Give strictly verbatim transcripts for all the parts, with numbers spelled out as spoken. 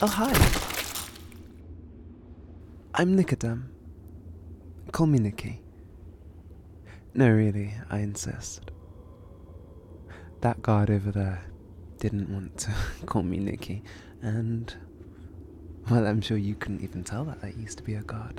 Oh, hi. I'm Nicodem. Call me Nikki. No, really, I insist. That guard over there didn't want to call me Nikki, and, well, I'm sure you couldn't even tell that I used to be a guard.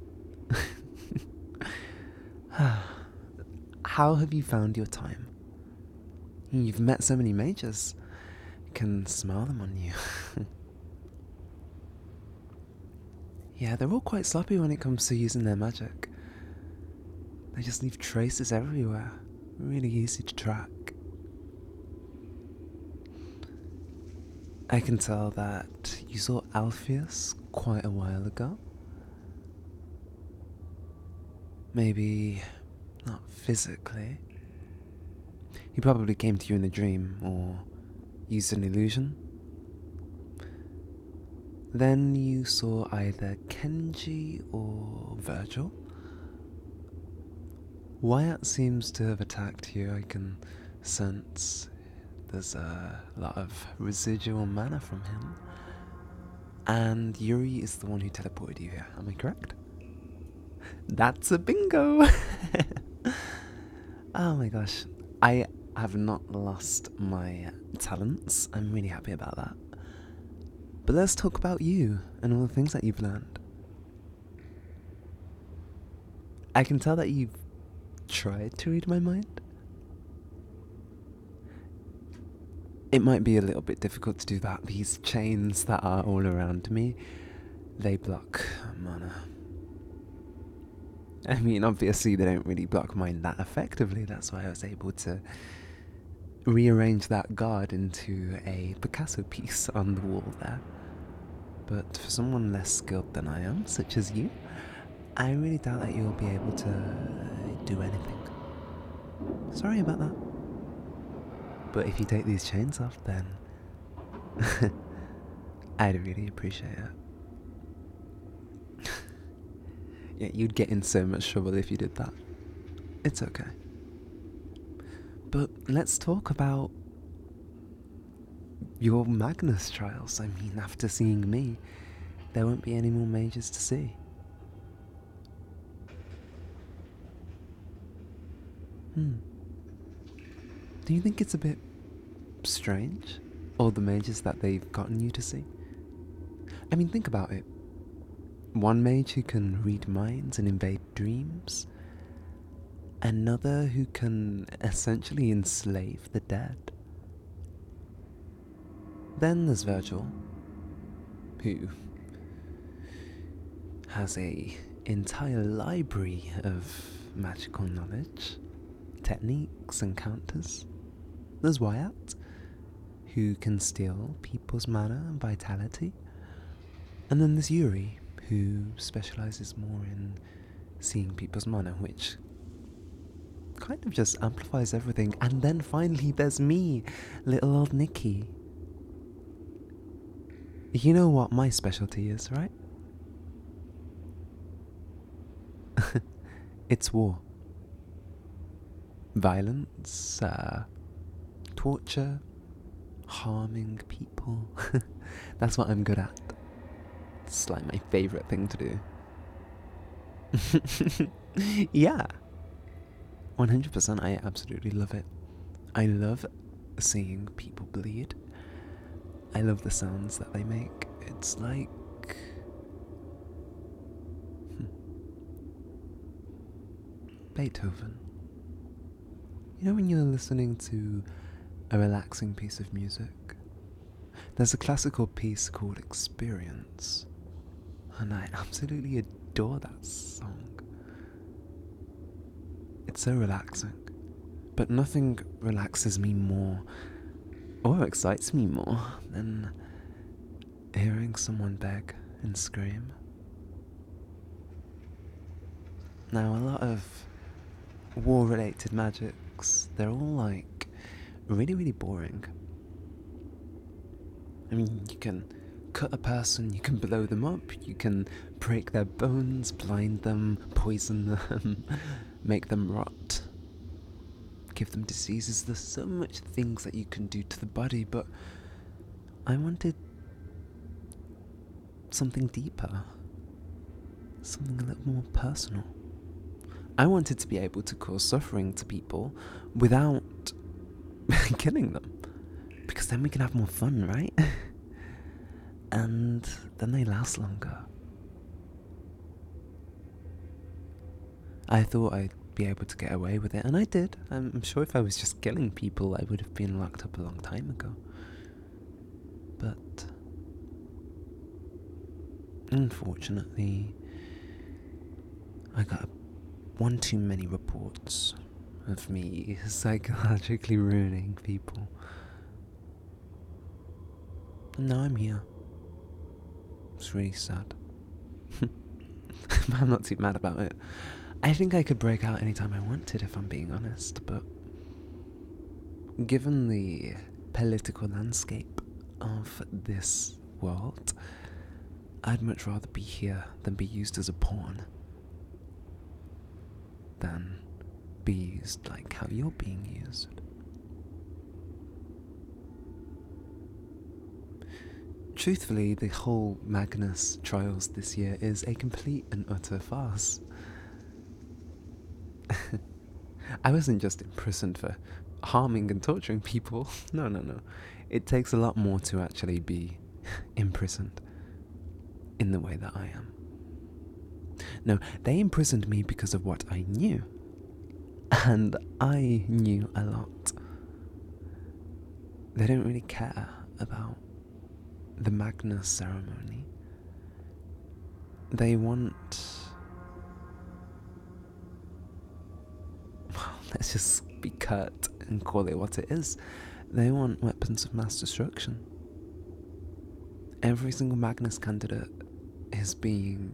How have you found your time? You've met so many mages. You can smell them on you. Yeah, they're all quite sloppy when it comes to using their magic. They just leave traces everywhere. Really easy to track. I can tell that you saw Alpheus quite a while ago. Maybe not physically. He probably came to you in a dream or used an illusion. Then you saw either Kenji or Virgil. Wyatt seems to have attacked you. I can sense there's a lot of residual mana from him. And Yuri is the one who teleported you here, am I correct? That's a bingo! Oh my gosh. I have not lost my talents. I'm really happy about that. But let's talk about you and all the things that you've learned. I can tell that you've tried to read my mind. It might be a little bit difficult to do that. These chains that are all around me, they block mana. I mean, obviously they don't really block mine that effectively. That's why I was able to rearrange that guard into a Picasso piece on the wall there. But for someone less skilled than I am, such as you, I really doubt that you'll be able to do anything. Sorry about that. But if you take these chains off, then I'd really appreciate it. Yeah, you'd get in so much trouble if you did that. It's okay. But let's talk about your Magnus trials. I mean, after seeing me, there won't be any more mages to see. Hmm. Do you think it's a bit strange, all the mages that they've gotten you to see? I mean, think about it. One mage who can read minds and invade dreams. Another who can essentially enslave the dead. Then there's Virgil, who has a entire library of magical knowledge, techniques and counters. There's Wyatt, who can steal people's mana and vitality. And then there's Yuri, who specializes more in seeing people's mana, which kind of just amplifies everything. And then finally there's me, little old Nikki. You know what my specialty is, right? It's war. Violence, uh, torture, harming people. That's what I'm good at. It's like my favorite thing to do. Yeah. one hundred percent I absolutely love it. I love seeing people bleed. I love the sounds that they make. It's like... Hmm. Beethoven. You know when you're listening to a relaxing piece of music? There's a classical piece called Experience, and I absolutely adore that song. It's so relaxing, but nothing relaxes me more or excites me more than hearing someone beg and scream. Now, a lot of war-related magics, they're all like really, really boring. I mean, you can cut a person, you can blow them up, you can break their bones, blind them, poison them, make them rot, give them diseases. There's so much things that you can do to the body, but I wanted something deeper, something a little more personal. I wanted to be able to cause suffering to people without killing them, because then we can have more fun, right? And then they last longer. I thought I'd be able to get away with it, and I did. I'm, I'm sure if I was just killing people, I would have been locked up a long time ago. But unfortunately, I got one too many reports of me psychologically ruining people. And now I'm here. It's really sad. I'm not too mad about it. I think I could break out anytime I wanted, if I'm being honest, but given the political landscape of this world, I'd much rather be here than be used as a pawn, than be used like how you're being used. Truthfully, the whole Magnus trials this year is a complete and utter farce. I wasn't just imprisoned for harming and torturing people. No, no, no. It takes a lot more to actually be imprisoned in the way that I am. No, they imprisoned me because of what I knew. And I knew a lot. They don't really care about the Magnus ceremony. They want... well, let's just be curt and call it what it is. They want weapons of mass destruction. Every single Magnus candidate is being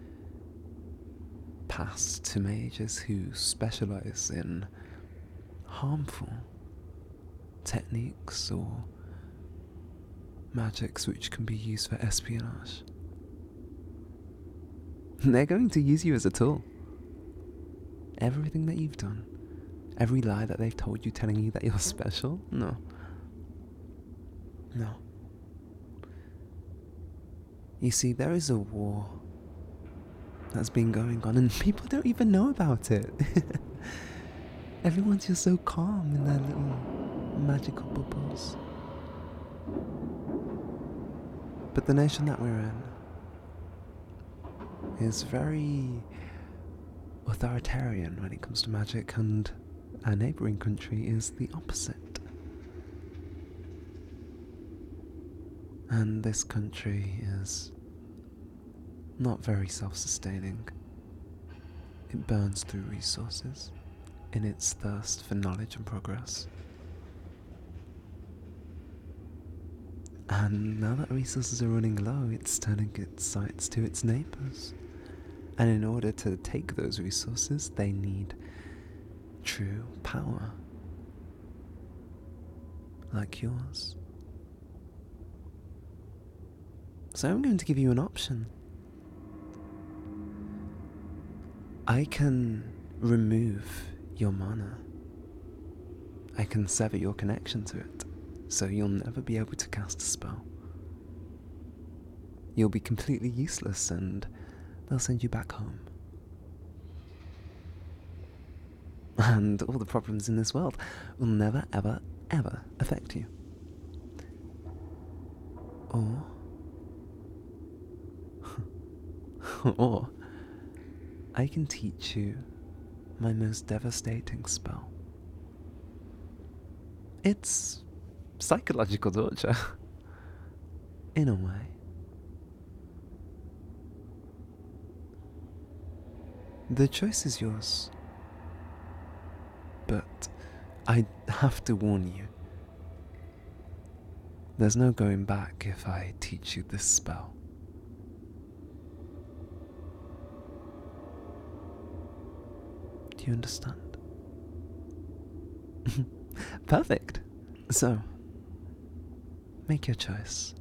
passed to mages who specialize in harmful techniques or magics which can be used for espionage. They're going to use you as a tool. Everything that you've done, every lie that they've told you telling you that you're special, no. No. You see, there is a war that's been going on and people don't even know about it. Everyone's just so calm in their little magical bubbles. But the nation that we're in is very authoritarian when it comes to magic, and our neighbouring country is the opposite. And this country is not very self-sustaining. It burns through resources in its thirst for knowledge and progress. And now that resources are running low, it's turning its sights to its neighbours. And in order to take those resources, they need true power. Like yours. So I'm going to give you an option. I can remove your mana. I can sever your connection to it, so you'll never be able to cast a spell. You'll be completely useless and they'll send you back home. And all the problems in this world will never, ever, ever affect you. Or... or... I can teach you my most devastating spell. It's psychological torture, in a way. The choice is yours, but I have to warn you. There's no going back if I teach you this spell. Do you understand? Perfect. So, make your choice.